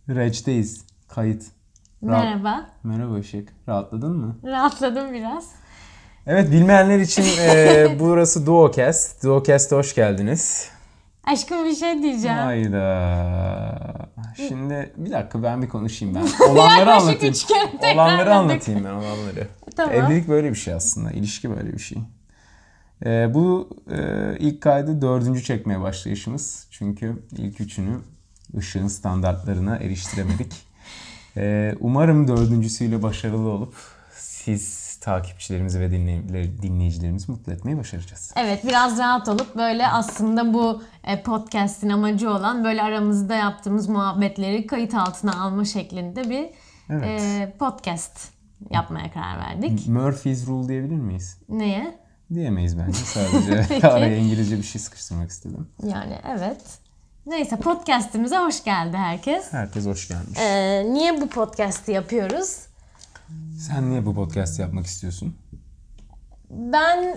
Reçteyiz. Kayıt. Merhaba. Merhaba Işık. Rahatladın mı? Rahatladım biraz. Evet, bilmeyenler için burası Duocast. Duocast'a hoş geldiniz. Aşkım bir şey diyeceğim. Hayda. Şimdi bir dakika ben bir konuşayım ben. Olanları anlatayım. 3 kere tekrarladık. Olanları anlatayım ben olanları. Tamam. Evlilik böyle bir şey aslında. İlişki böyle bir şey. Bu ilk kaydı 4. çekmeye başlayışımız. Çünkü ilk 3'ünü ışığın standartlarına eriştiremedik. Umarım 4.'süyle başarılı olup siz takipçilerimizi ve dinleyicilerimizi mutlu etmeyi başaracağız. Evet, biraz rahat olup böyle aslında bu podcast'in amacı olan böyle aramızda yaptığımız muhabbetleri kayıt altına alma şeklinde bir Evet. podcast yapmaya karar verdik. Murphy's Rule diyebilir miyiz? Neye? Diyemeyiz bence. Sadece Peki. araya İngilizce bir şey sıkıştırmak istedim. Yani evet. Neyse, podcast'imize hoş geldi herkes. Herkes hoş gelmiş. Niye bu podcast'i yapıyoruz? Sen niye bu podcast yapmak istiyorsun? Ben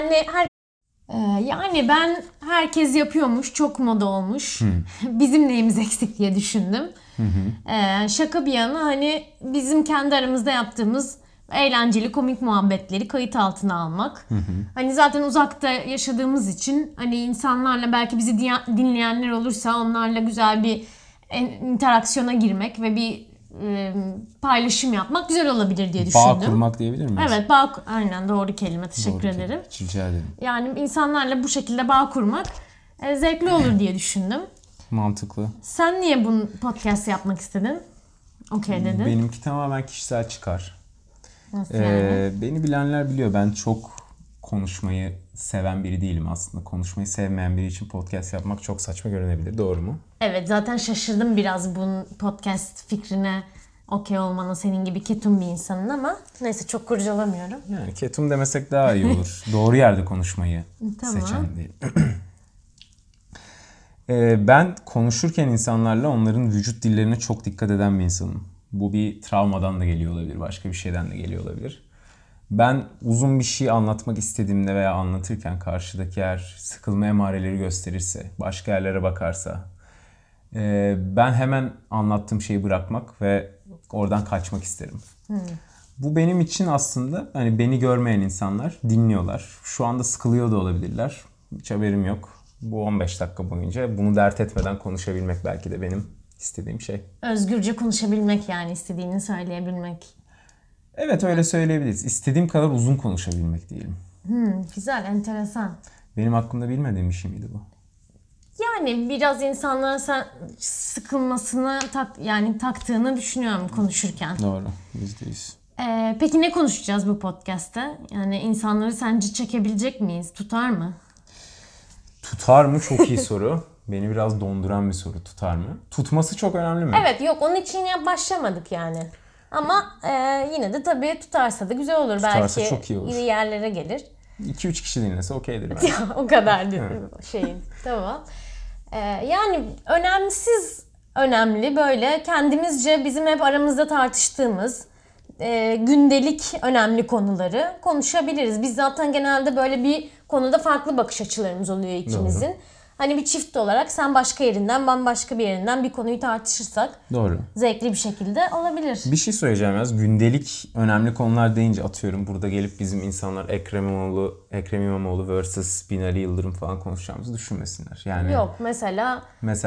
ben herkes yapıyormuş, çok moda olmuş. Bizim neyimiz eksik diye düşündüm. Şaka bir yana hani bizim kendi aramızda yaptığımız eğlenceli komik muhabbetleri kayıt altına almak. Hani zaten uzakta yaşadığımız için hani insanlarla belki bizi dinleyenler olursa onlarla güzel bir interaksiyona girmek ve bir paylaşım yapmak güzel olabilir diye düşündüm. Bağ kurmak diyebilir miyiz? Evet, aynen doğru kelime. Teşekkür ederim. Rica ederim. Yani insanlarla bu şekilde bağ kurmak zevkli olur diye düşündüm. Mantıklı. Sen niye bunu podcast yapmak istedin? Okey dedin. Benimki tamamen kişisel çıkar. Nasıl yani? Beni bilenler biliyor. Ben çok konuşmayı seven biri değilim aslında. Konuşmayı sevmeyen biri için podcast yapmak çok saçma görünebilir. Doğru mu? Evet, zaten şaşırdım biraz bunun podcast fikrine okey olmana, senin gibi ketum bir insanın, ama neyse çok kurcalamıyorum. Yani ketum demesek daha iyi olur. Doğru yerde konuşmayı Tamam. seçen değil. Ben konuşurken insanlarla onların vücut dillerine çok dikkat eden bir insanım. Bu bir travmadan da geliyor olabilir, başka bir şeyden de geliyor olabilir. Ben uzun bir şey anlatmak istediğimde veya anlatırken karşıdaki eğer sıkılma emareleri gösterirse, başka yerlere bakarsa, ben hemen anlattığım şeyi bırakmak ve oradan kaçmak isterim. Bu benim için aslında hani beni görmeyen insanlar dinliyorlar. Şu anda sıkılıyor da olabilirler. Hiç haberim yok. Bu 15 dakika boyunca bunu dert etmeden konuşabilmek belki de benim istediğim şey. Özgürce konuşabilmek, yani istediğini söyleyebilmek. Evet, öyle söyleyebiliriz. İstediğim kadar uzun konuşabilmek diyelim. Güzel, enteresan. Benim hakkımda bilmediğim bir şey miydi bu? Yani biraz insanların sen sıkılmasına taktığını düşünüyorum konuşurken. Doğru, %100. Peki ne konuşacağız bu podcast'te? Yani insanları sence çekebilecek miyiz? Tutar mı? Tutar mı? Çok iyi soru. Beni biraz donduran bir soru. Tutar mı? Tutması çok önemli mi? Evet, yok onun için başlamadık yani. Ama yine de tabii tutarsa da güzel olur. Tutarsa Belki çok iyi olur. iyi yerlere gelir. 2-3 kişi dinlese okeydir bence. O kadar değil şeyin. Tamam. Yani önemli böyle kendimizce bizim hep aramızda tartıştığımız gündelik önemli konuları konuşabiliriz. Biz zaten genelde böyle bir konuda farklı bakış açılarımız oluyor ikimizin. Doğru. Hani bir çift olarak sen başka yerinden, ben başka bir yerinden bir konuyu tartışırsak Doğru. zevkli bir şekilde olabilir. Bir şey söyleyeceğim yalnız. Gündelik önemli konular deyince atıyorum burada gelip bizim insanlar Ekrem İmamoğlu vs. Binali Yıldırım falan konuşacağımızı düşünmesinler. Yani Yok mesela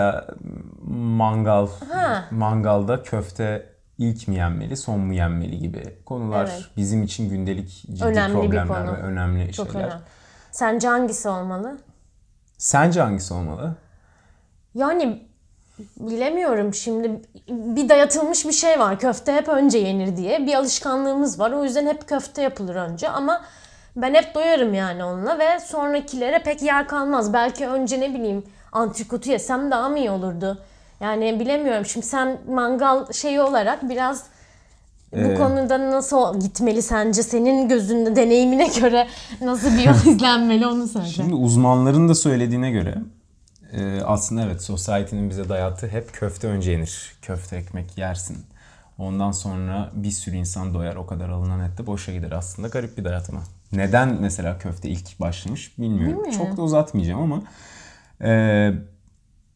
mangalda köfte ilk mi yenmeli, son mu yenmeli gibi konular Evet. bizim için gündelik ciddi Önemli bir problemler konu. ve önemli çok şeyler. önemli. Sence hangisi olmalı? Sence hangisi olmalı? Yani bilemiyorum, şimdi bir dayatılmış bir şey var. Köfte hep önce yenir diye bir alışkanlığımız var. O yüzden hep köfte yapılır önce, ama ben hep doyarım yani onunla ve sonrakilere pek yer kalmaz. Belki önce ne bileyim antrikotu yesem daha mı iyi olurdu? Yani bilemiyorum. Şimdi sen mangal şeyi olarak biraz bu konuda nasıl gitmeli sence? Senin gözünde, deneyimine göre nasıl bir yol izlenmeli onu söyle. Şimdi uzmanların da söylediğine göre aslında evet, society'nin bize dayattığı hep köfte önce yenir. Köfte ekmek yersin. Ondan sonra bir sürü insan doyar. O kadar alınan et de boşa gider aslında. Garip bir dayatma. Neden mesela köfte ilk başlamış bilmiyorum. Çok da uzatmayacağım ama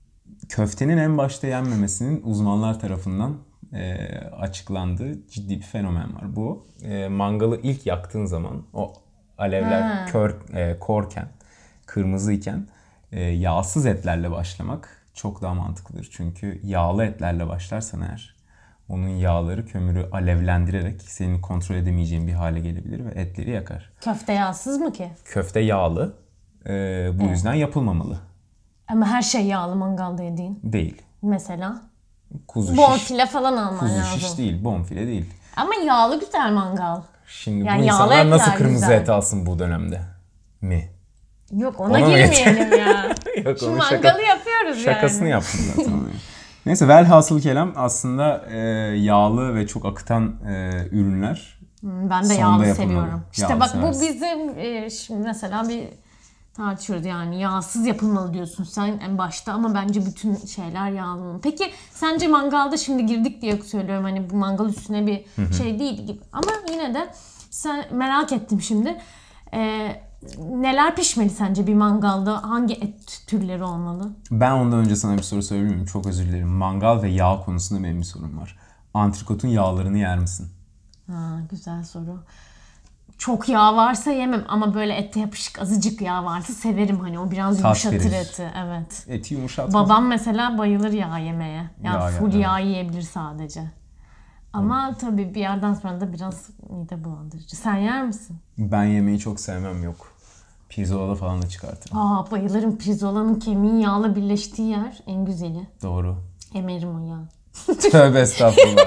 Köftenin en başta yenmemesinin uzmanlar tarafından açıklandığı ciddi bir fenomen var. Bu mangalı ilk yaktığın zaman o alevler korken, kırmızıyken yağsız etlerle başlamak çok daha mantıklıdır. Çünkü yağlı etlerle başlarsan eğer onun yağları kömürü alevlendirerek senin kontrol edemeyeceğin bir hale gelebilir ve etleri yakar. Köfte yağsız mı ki? Köfte yağlı. Bu yüzden yapılmamalı. Ama her şey yağlı mangalda yediğin. Değil. Mesela? Kuzu şiş. Bonfile falan alman Kuzu lazım. şiş değil, bonfile değil. Ama yağlı güzel mangal. Şimdi Yani bu yağlı insanlar nasıl etler kırmızı güzel. et alsın bu dönemde? Mi? Yok Ona ona mı girmeyelim ya. Yok, Şu onun mangalı yapıyoruz şakasını yani. yaptım zaten. onu. Neyse velhasıl kelam aslında yağlı ve çok akıtan ürünler. Ben de Sonda yağlı yapılmalı. seviyorum. İşte Yağlı bak seversin. bu bizim şimdi mesela bir tartışıyoruz yani yağsız yapılmalı diyorsun sen en başta ama bence bütün şeyler yağlı. Peki sence mangalda şimdi girdik diye söylüyorum hani bu mangal üstüne bir şey değil gibi ama yine de sen merak ettim şimdi. Neler pişmeli sence bir mangalda? Hangi et türleri olmalı? Ben ondan önce sana bir soru sorabilir miyim? Çok özür dilerim. Mangal ve yağ konusunda benim bir sorum var. Antrikotun yağlarını yer misin? Ha, güzel soru. Çok yağ varsa yemem ama böyle ette yapışık azıcık yağ varsa severim hani o biraz Tat yumuşatır verir. eti. Evet. Eti yumuşatmaz. Babam mesela bayılır yağ yemeye. Yani Yağ, full evet. yağ yiyebilir sadece. Ama tabii bir yerden sonra da biraz mide bulandırıcı. Sen yer misin? Ben yemeği çok sevmem, yok. Pirzolada falan da çıkartırım. Aa bayılırım. Pirzolanın kemiğin yağla birleştiği yer en güzeli. Doğru. Emerim o yağ. Tövbe estağfurullah.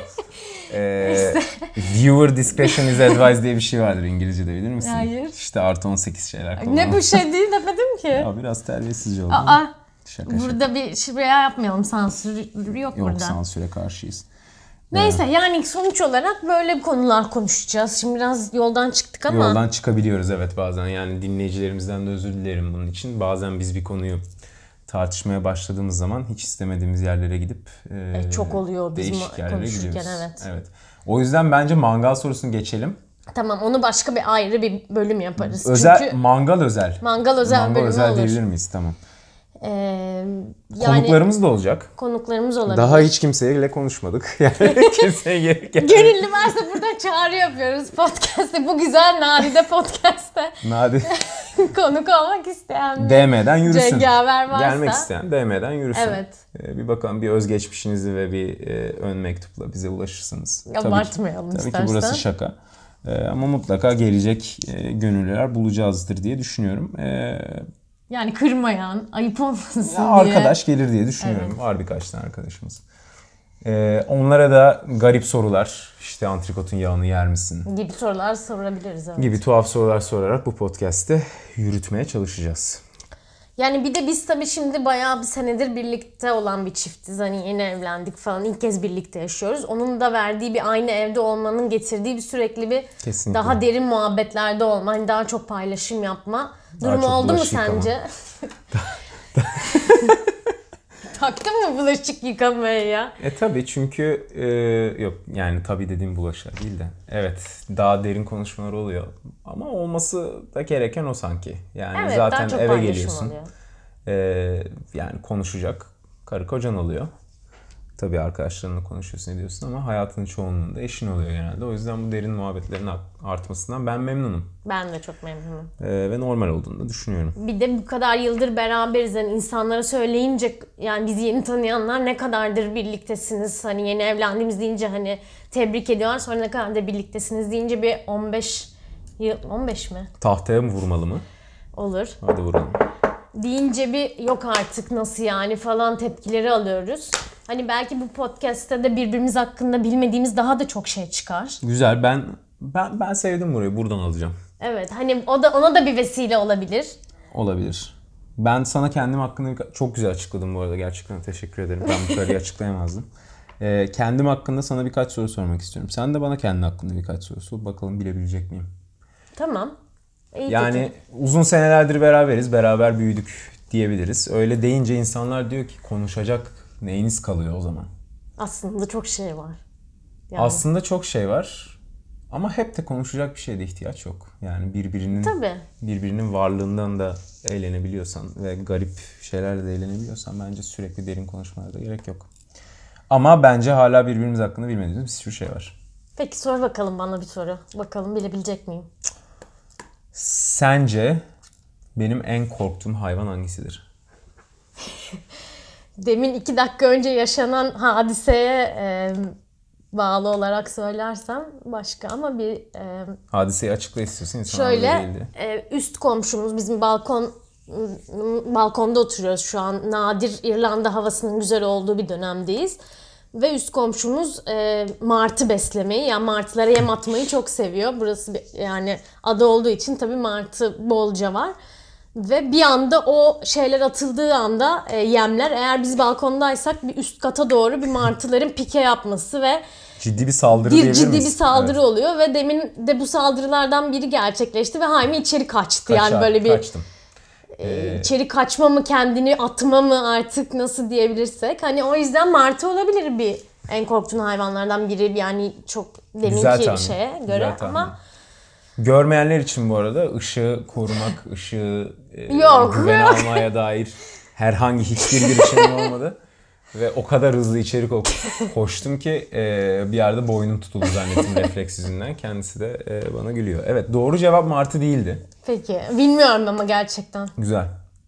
Viewer discretion is advised diye bir şey vardır İngilizce'de, bilir misin? Hayır. İşte artı 18 şeyler kullanmak. Ne bu şey değil demedim ki. Ya biraz terbiyesizce oldu. Aa Şaka. burada bir şey yapmayalım. Sansür yok Yok, burada. sansüre karşıyız. Neyse yani sonuç olarak böyle konular konuşacağız. Şimdi biraz yoldan çıktık ama. Yoldan çıkabiliyoruz evet bazen. Yani dinleyicilerimizden de özür dilerim bunun için. Bazen biz bir konuyu tartışmaya başladığımız zaman hiç istemediğimiz yerlere gidip çok oluyor bizim değişik yerlere konuşurken, gidiyoruz. evet. O yüzden bence mangal sorusunu geçelim. Tamam onu başka bir ayrı bir bölüm yaparız. Özel, Çünkü mangal özel. mangal özel Mangal bölümü özel olur. diyebilir miyiz? Tamam. Yani Konuklarımız da olacak. konuklarımız olabilir. Daha hiç kimseyle konuşmadık. Yani kimseye gerek yok. Gönüllü varsa burada çağrı yapıyoruz podcast'te. Bu güzel nadide podcast'te Nadi. konuk olmak isteyen bir DM'den yürüsün. cengaver varsa. Gelmek isteyen DM'den yürüsün. Evet. Bir bakalım, bir özgeçmişinizi ve bir ön mektupla bize ulaşırsınız. Abartmayalım tabii istersen. ki burası şaka. Ama mutlaka gelecek gönüllüler bulacağızdır diye düşünüyorum. Yani kırmayan, ayıp olmasın diye. Arkadaş gelir diye düşünüyorum. Evet. Var birkaç tane arkadaşımız. Onlara da garip sorular, işte antrikotun yağını yer misin Gibi sorular sorabiliriz. Evet. gibi tuhaf sorular sorarak bu podcast'te yürütmeye çalışacağız. Yani bir de biz tabii şimdi bayağı bir senedir birlikte olan bir çiftiz. Hani yeni evlendik falan. İlk kez birlikte yaşıyoruz. Onun da verdiği bir aynı evde olmanın getirdiği bir sürekli bir Kesinlikle. daha derin muhabbetlerde olma. Hani daha çok paylaşım yapma Daha durumu çok oldu mu bulaşık yıkama. sence? Taktın mı bulaşık yıkamaya ya? Tabii çünkü yok yani tabii dediğim bulaşığa değil de evet daha derin konuşmalar oluyor ama olması da gereken o sanki. Yani Evet, daha zaten çok eve paylaşım geliyorsun. oluyor. Yani konuşacak karı kocan oluyor. Tabii arkadaşlarınla konuşuyorsun, ediyorsun ama hayatının çoğunluğunda eşin oluyor genelde. O yüzden bu derin muhabbetlerin artmasından ben memnunum. Ben de çok memnunum. Ve normal olduğunu da düşünüyorum. Bir de bu kadar yıldır beraberiz. Yani insanlara söyleyince yani bizi yeni tanıyanlar ne kadardır birliktesiniz? Hani yeni evlendiğimiz deyince hani tebrik ediyorlar. Sonra ne kadardır birliktesiniz deyince bir 15 yıl, 15 mi? Tahtaya mı vurmalı mı? Olur. Hadi vuralım. Deyince bir yok artık nasıl yani falan tepkileri alıyoruz. Hani belki bu podcast'te de birbirimiz hakkında bilmediğimiz daha da çok şey çıkar. Güzel, ben sevdim burayı, buradan alacağım. Evet hani o da ona da bir vesile olabilir. Olabilir. Ben sana kendim hakkında çok güzel açıkladım bu arada. Gerçekten teşekkür ederim. Ben bu kadar iyi açıklayamazdım. Kendim hakkında sana birkaç soru sormak istiyorum. Sen de bana kendi hakkında birkaç soru sor. Bakalım bilebilecek miyim? Tamam. İyi Yani uzun senelerdir beraberiz. Beraber büyüdük diyebiliriz. Öyle deyince insanlar diyor ki konuşacak neyiniz kalıyor o zaman? Aslında çok şey var. Yani. Aslında çok şey var. Ama hep de konuşacak bir şeye de ihtiyaç yok. Yani Tabii. birbirinin varlığından da eğlenebiliyorsan ve garip şeylerle de eğlenebiliyorsan bence sürekli derin konuşmalara da gerek yok. Ama bence hala birbirimiz hakkında bilmediğimiz bir sürü şey var. Peki sor bakalım bana bir soru. Bakalım bilebilecek miyim? Sence benim en korktuğum hayvan hangisidir? Demin 2 dakika önce yaşanan hadiseye bağlı olarak söylersem başka ama Hadiseyi açıkla istiyorsun. İnsan anında şöyle değildi. üst komşumuz bizim balkonda oturuyoruz şu an. Nadir İrlanda havasının güzel olduğu bir dönemdeyiz. Ve üst komşumuz martı beslemeyi, yani martılara yem atmayı çok seviyor. Burası yani ada olduğu için tabii martı bolca var. Ve bir anda o şeyler atıldığı anda yemler, eğer biz balkondaysak bir üst kata doğru bir martıların pike yapması ve Ciddi bir saldırı diyebilir ciddi miyiz? bir saldırı Evet. oluyor ve demin de bu saldırılardan biri gerçekleşti ve Haymi içeri kaçtı. Yani böyle bir Kaçtım. içeri kaçma mı, kendini atma mı artık nasıl diyebilirsek. Hani o yüzden martı olabilir bir en korktuğun hayvanlardan biri, yani çok Güzel deminki tahmin. şeye Güzel göre tahmin. ama Görmeyenler için bu arada ışığı korumak, ışığı Yok. güvene almaya dair herhangi hiçbir girişimim olmadı. Ve o kadar hızlı içeri koştum ki bir yerde boynum tutuldu zannettim refleks yüzünden. Kendisi de bana gülüyor. Evet, doğru cevap martı değildi. peki bilmiyorum ama gerçekten. Güzel.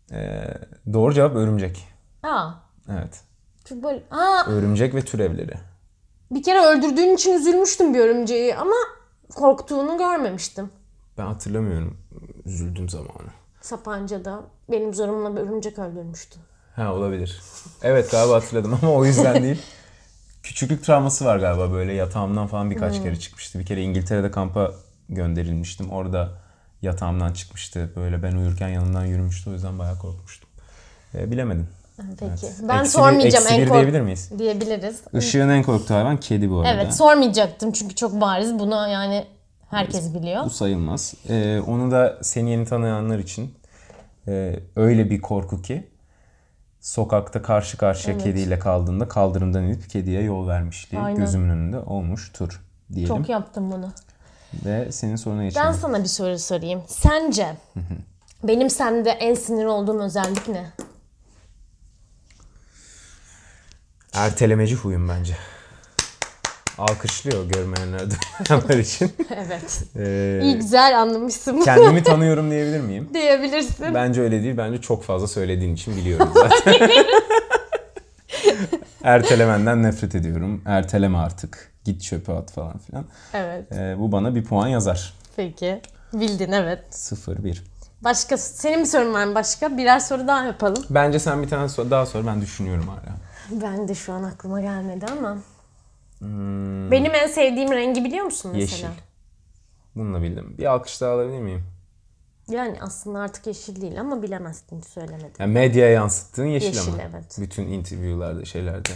Doğru cevap örümcek. Aa, Evet. çünkü böyle Örümcek ve türevleri. bir kere öldürdüğün için üzülmüştüm bir örümceği ama korktuğunu görmemiştim. Ben hatırlamıyorum üzüldüğüm zamanı. Sapanca'da benim zorumla bir örümcek öldürmüştü. Ha, olabilir. Evet, galiba hatırladım ama o yüzden değil. Küçüklük travması var galiba, böyle yatağımdan falan birkaç kere çıkmıştı. Bir kere İngiltere'de kampa gönderilmiştim. Orada yatağımdan çıkmıştı. Böyle ben uyurken yanımdan yürümüştü. O yüzden bayağı korkmuştum. Bilemedim. Peki. Evet. Ben Eksi sormayacağım eksi en bir diyebilir miyiz? diyebiliriz. Işığın en korktuğu hayvan kedi bu arada. Evet, sormayacaktım çünkü çok bariz. Bunu yani herkes biliyor. Bu sayılmaz. Onu da seni yeni tanıyanlar için öyle bir korku ki sokakta karşı karşıya kediyle kaldığında kaldırımdan inip kediye yol vermişliği Aynen. gözümün önünde olmuştur diyelim. Çok yaptım bunu. Ve senin soruna geçelim. Ben sana bir soru sorayım. Sence benim sende en sinir olduğum özellik ne? Ertelemeci huyum bence. Alkışlıyor görmeyenler duyanlar için. Evet. Ee, İyi, güzel anlamışsın. Kendimi tanıyorum diyebilir miyim? Diyebilirsin. Bence öyle değil. Bence çok fazla söylediğin için biliyorum zaten. Ertelemenden nefret ediyorum. Erteleme artık. Git çöpe at falan filan. Evet. Bu bana bir puan yazar. Peki. Bildin, evet. 0-1. Başka, senin bir sorun var mı başka? Birer soru daha yapalım. Bence sen bir tane daha sor. Ben düşünüyorum hala. Ben de şu an aklıma gelmedi ama. Benim en sevdiğim rengi biliyor musun mesela? Yeşil. Bununla bildim. Bir alkış daha alabilir miyim? Yani aslında artık yeşil değil ama bilemezsin, hiç söylemedim. Yani medyaya yansıttığın yeşil, Yeşil, ama. evet. Bütün interview'larda, şeylerde.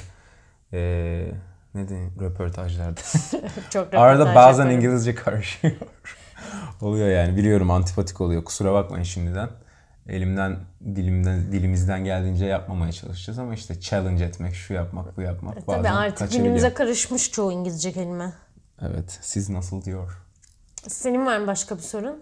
Ne diyeyim? Röportajlarda. Çok Arada röportaj bazen yaparım. İngilizce karışıyor. Oluyor yani. Biliyorum, antipatik oluyor. Kusura bakmayın şimdiden. Dilimizden geldiğince yapmamaya çalışacağız ama işte challenge etmek, şu yapmak, bu yapmak bazen Tabii artık kaçabiliyor. günümüze karışmış çoğu İngilizce kelime. Evet. Siz nasıl diyor? Senin var mı başka bir sorun?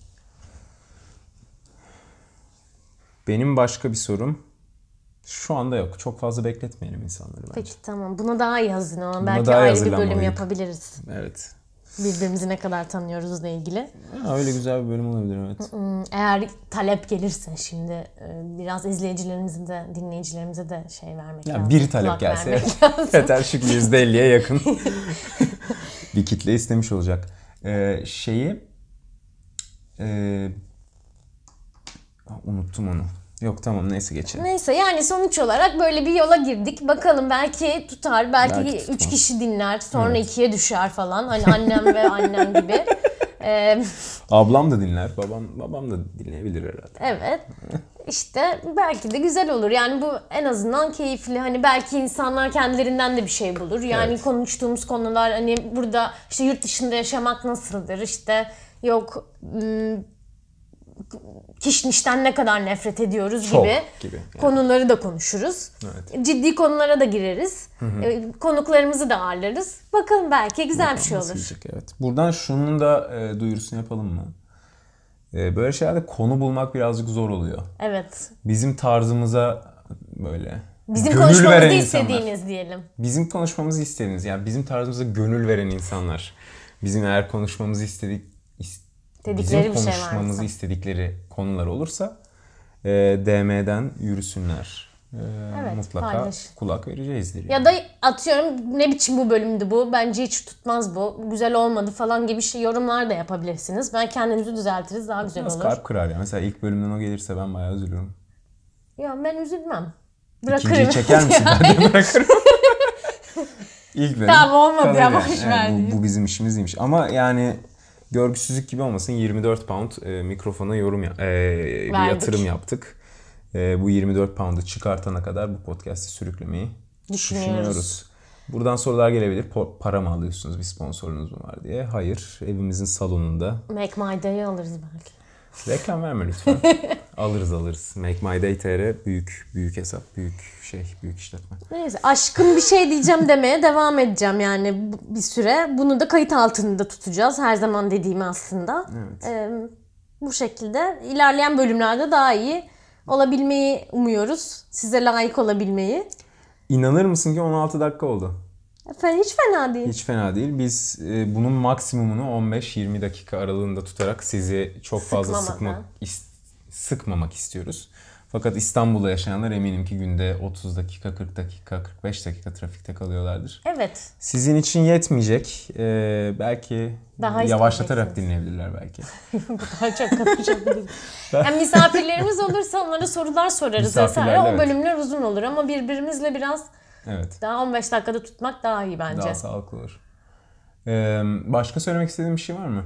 Benim başka bir sorum şu anda yok. Çok fazla bekletmeyelim insanları bence. Peki tamam. Buna daha iyi hazırlan ama Buna belki daha iyi ayrı bir bölüm hazırlanmalıydık. yapabiliriz. Evet. Birbirimizi ne kadar tanıyoruzla ilgili. Öyle güzel bir bölüm olabilir, evet. Eğer talep gelirse şimdi biraz izleyicilerimize de dinleyicilerimize de şey vermek lazım. Bir talep kulak gelse vermek lazım. yeter, çünkü %50'ye yakın bir kitle istemiş olacak. Unuttum onu. Yok, tamam, neyse geçelim. Neyse, yani sonuç olarak böyle bir yola girdik. Bakalım belki tutar. Belki Belki 3 tutmaz. kişi dinler. Sonra 2'ye düşer falan. Hani annem ve annem gibi. Ablam da dinler, babam da dinleyebilir herhalde. Evet. İşte belki de güzel olur. Yani bu en azından keyifli. Hani belki insanlar kendilerinden de bir şey bulur. Yani Evet. konuştuğumuz konular, hani burada işte yurt dışında yaşamak nasıldır? İşte yok kişnişten ne kadar nefret ediyoruz Çok gibi gibi. Yani. konuları da konuşuruz. Evet. Ciddi konulara da gireriz. Konuklarımızı da ağırlarız. Bakalım belki güzel bir şey Nasıl olur. gidecek, evet. Buradan şunun da duyurusunu yapalım mı? Böyle şeylerde konu bulmak birazcık zor oluyor. Evet. Bizim tarzımıza böyle Bizim gönül konuşmamızı veren insanlar. istediğiniz diyelim. Bizim konuşmamızı istediğiniz, yani bizim tarzımıza gönül veren insanlar. Bizim eğer konuşmamızı Dedikleri bizim bir şey konuşmamızı varsa. istedikleri konular olursa DM'den yürüsünler. Evet, Mutlaka paylaş. kulak vereceğizdir. Yani. Ya da atıyorum ne biçim bu bölümdü bu? Bence hiç tutmaz bu. Güzel olmadı falan gibi yorumlar da yapabilirsiniz. Ben kendimizi düzeltiriz daha güzel Biraz olur. kalp kırar ya. Mesela ilk bölümden o gelirse ben bayağı üzülürüm. Ya ben üzülmem. İkinciyi Bırakırım. çeker misin? Ben de bırakırım. İlk bölüm. Tamam, olmadı kalır ya, yani. boş ver Yani diyeyim. bu bizim işimiz değilmiş. Ama yani görgüsüzlük gibi olmasın, 24 pound mikrofona bir yatırım yaptık. Bu 24 pound'u çıkartana kadar bu podcast'i sürüklemeyi düşünüyoruz. Buradan sorular gelebilir. Para mı alıyorsunuz? Bir sponsorunuz mu var diye. Hayır. Evimizin salonunda. Make My Day'i alırız belki. Reklam verme lütfen. alırız. Make My Day TR büyük hesap, büyük işletme. Neyse, aşkım bir şey diyeceğim demeye devam edeceğim yani bir süre. Bunu da kayıt altında tutacağız. Her zaman dediğimi aslında. Evet. Bu şekilde ilerleyen bölümlerde daha iyi olabilmeyi umuyoruz. Size layık olabilmeyi. İnanır mısın ki 16 dakika oldu. Efendim hiç fena değil. Hiç fena değil. Biz bunun maksimumunu 15-20 dakika aralığında tutarak sizi çok fazla sıkmamak istiyoruz. Fakat İstanbul'da yaşayanlar eminim ki günde 30 dakika, 40 dakika, 45 dakika trafikte kalıyorlardır. Evet. Sizin için yetmeyecek. Belki Daha yavaşlatarak isteyeceksiniz. dinleyebilirler belki. Daha çok katacağım. Yani misafirlerimiz olursa onlara sorular sorarız Misafirlerle, vesaire. O evet. bölümler uzun olur ama birbirimizle biraz Evet. daha 15 dakikada tutmak daha iyi bence. Daha sağlıklı olur. Başka söylemek istediğin bir şey var mı?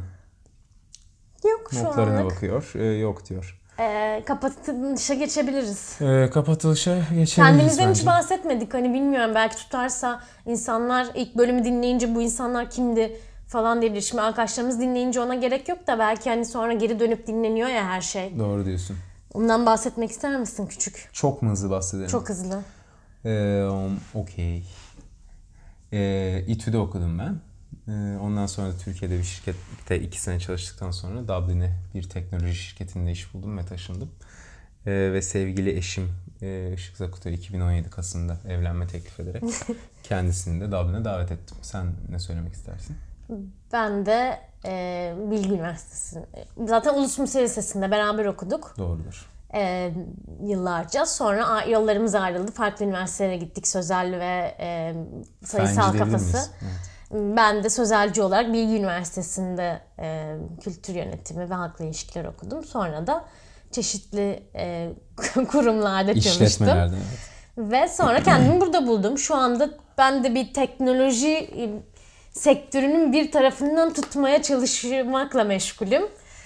Yok şu Notlarına anlık. bakıyor. Yok diyor. Kapatışa geçebiliriz. Kapatılışa geçebiliriz Kendimizden hiç bence. bahsetmedik. Hani bilmiyorum, belki tutarsa insanlar ilk bölümü dinleyince bu insanlar kimdi falan diyebilir. Şimdi arkadaşlarımız dinleyince ona gerek yok da belki hani sonra geri dönüp dinleniyor ya her şey. Doğru diyorsun. Ondan bahsetmek ister misin küçük? Çok mu hızlı bahsedelim? Çok hızlı. Okey. İTÜ'de okudum ben. Ondan sonra da Türkiye'de bir şirkette 2 sene çalıştıktan sonra Dublin'e bir teknoloji şirketinde iş buldum ve taşındım. Ve sevgili eşim Işık Zakut'a 2017 Kasım'da evlenme teklif ederek kendisini de Dublin'e davet ettim. Sen ne söylemek istersin? Ben de Bilgi Üniversitesi. Zaten Uluslararası Lisesi'nde beraber okuduk. Doğrudur. Yıllarca. Sonra yollarımız ayrıldı. Farklı üniversitelere gittik. Sözel ve sayısal Fenci diyebilir kafası. miyiz? Evet. Ben de sözelci olarak Bilgi Üniversitesi'nde kültür yönetimi ve halkla ilişkiler okudum. Sonra da çeşitli kurumlarda çalıştım. İşletmelerde, evet. Ve sonra kendimi burada buldum. Şu anda ben de bir teknoloji sektörünün bir tarafından tutmaya çalışmakla meşgulüm.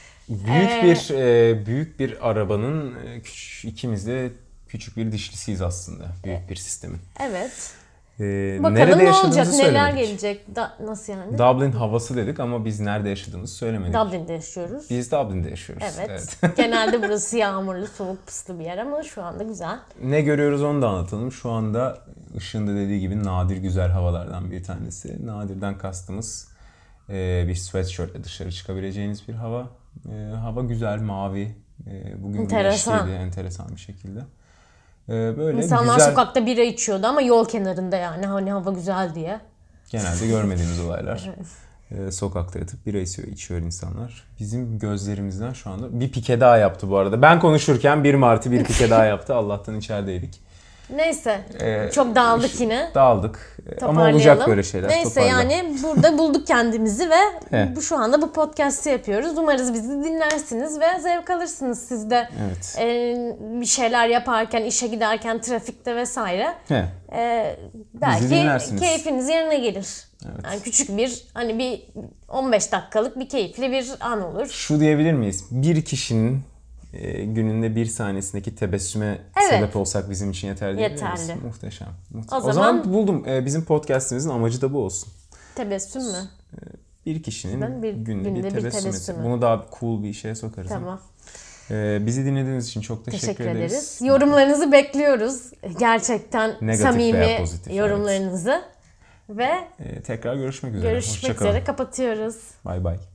Büyük bir arabanın ikimiz de küçük bir dişlisiyiz aslında. Büyük bir sistemin. Evet. Nerede Bakalım ne yaşadığımızı olacak, neler söylemedik. gelecek. Nasıl yani? Dublin havası dedik ama biz nerede yaşadığımızı söylemedik. Dublin'de yaşıyoruz. Biz Dublin'de yaşıyoruz. Evet. Genelde burası yağmurlu, soğuk, puslu bir yer ama şu anda güzel. Ne görüyoruz onu da anlatalım. Şu anda Işık'ın da dediği gibi nadir güzel havalardan bir tanesi. Nadirden kastımız bir sweatshirtle dışarı çıkabileceğiniz bir hava. Hava güzel, mavi. Bugün Enteresan. güneşliydi enteresan bir şekilde. Böyle İnsanlar güzel, sokakta bira içiyordu ama yol kenarında, yani hani hava güzel diye. genelde görmediğimiz olaylar. Sokakta yatıp bira içiyor insanlar. Bizim gözlerimizden şu anda bir pike daha yaptı bu arada. Ben konuşurken 1 Mart'ı bir pike daha yaptı. Allah'tan içerideydik. Neyse. Çok dağıldık yine. Dağıldık. Ama Toparlayalım. olacak böyle şeyler. Neyse Toparla. yani burada bulduk kendimizi ve He. şu anda bu podcast'i yapıyoruz. Umarız bizi dinlersiniz ve zevk alırsınız siz de. Evet. Bir şeyler yaparken, işe giderken, trafikte vesaire. He. Belki dinlersiniz. keyfiniz yerine gelir. Evet. Yani küçük bir, hani bir 15 dakikalık bir keyifli bir an olur. Şu diyebilir miyiz? Bir kişinin gününde bir saniyesindeki tebessüme Evet. sebep olsak bizim için yeterli değil mi? Yeterli. Muhteşem. O O zaman zaman buldum. Bizim podcastimizin amacı da bu olsun. Tebessüm mü? Bir kişinin Ben günde bir günde bir tebessüm tebessümü. etsin. Bunu daha cool bir şeye sokarız. Tamam. Bizi dinlediğiniz için çok teşekkür ederiz. Yorumlarınızı bekliyoruz. Gerçekten Negatif veya samimi pozitif, yorumlarınızı. Ve Tekrar görüşmek üzere. görüşmek Hoşça kalın. üzere, kapatıyoruz. Bay bay.